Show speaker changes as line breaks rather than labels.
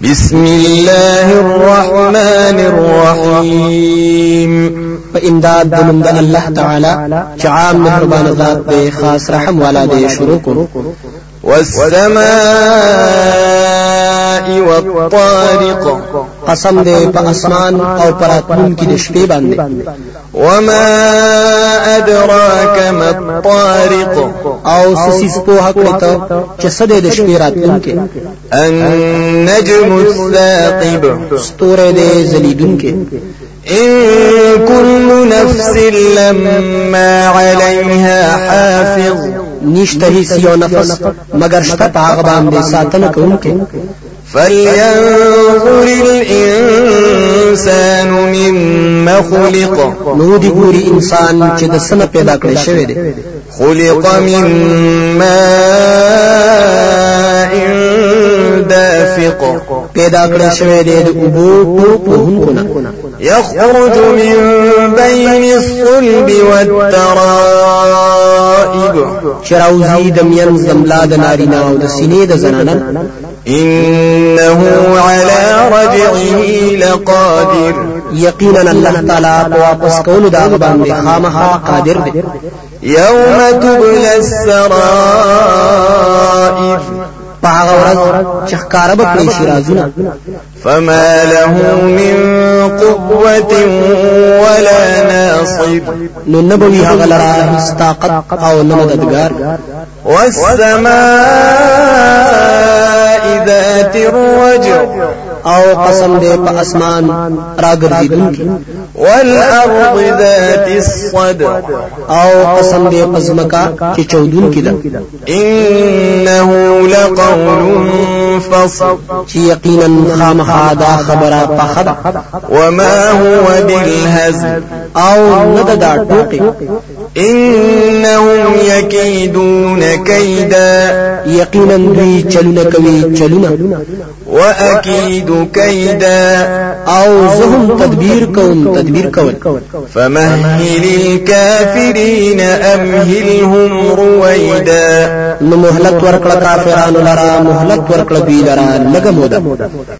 بسم الله الرحمن الرحيم
فإمداد دنم الله تعالى چعام مهربان ذات دے خاص رحم والا دے شروع کرو.
والسماء والطارق
قسم دے پا اسمان او پراتمون کی دشپے باندے.
وما أدراك ما الطارق
او سسیس پوها کرتا چسد دشپے راتلون کے.
النجم الثاقب
ستور دے زلیدون کے.
إن كل نفس لما عليها حافظ
نشتهی سیو نفس مگر شتا پاغبان دے ساتن کون کے.
فلينظر الإنسان مما خلق
نودی گوری انسان چه دسن پیدا کړی شوی دی.
خلق من ماء دافق
پیدا کړی شوی دی د اوبو په
يخرج من بين الصلب والترائب
چراوزی د مین زملا د نارینا او د سینې د زنانه.
إنه على رجعه لقادر
یقینا الله تعالی واپس کول دا باندې خامخا قادر دی.
يوم تبلى السرائر
پاغه ورځ چې ښکارا به کړی شي رازونه.
فما له من قوة ولا ناصر
نو نبوي هغه لرا هیڅ طاقت او نه مددگار.
والسماء ذات الرجع
او قسم دے پا اسمان راگردیدن کی.
والارض ذات الصدع
او قسم دے پا زمکا چی چودون کی دا.
انه لقول فصل
چی یقینا خامخا دا خبرا پا خدا.
وما هو بالهزل
او ند دا ٹوقی.
انهم يكيدون كيدا
یقینا دوی چلون کوي چلون.
واكيد كيدا
او زهم تدبیر کول.
فمهل الكافرين امهلهم رويدا
نو مهلت ورکړه کافرانو لرا مهلت ورکړه دوی لرا لګ مودا.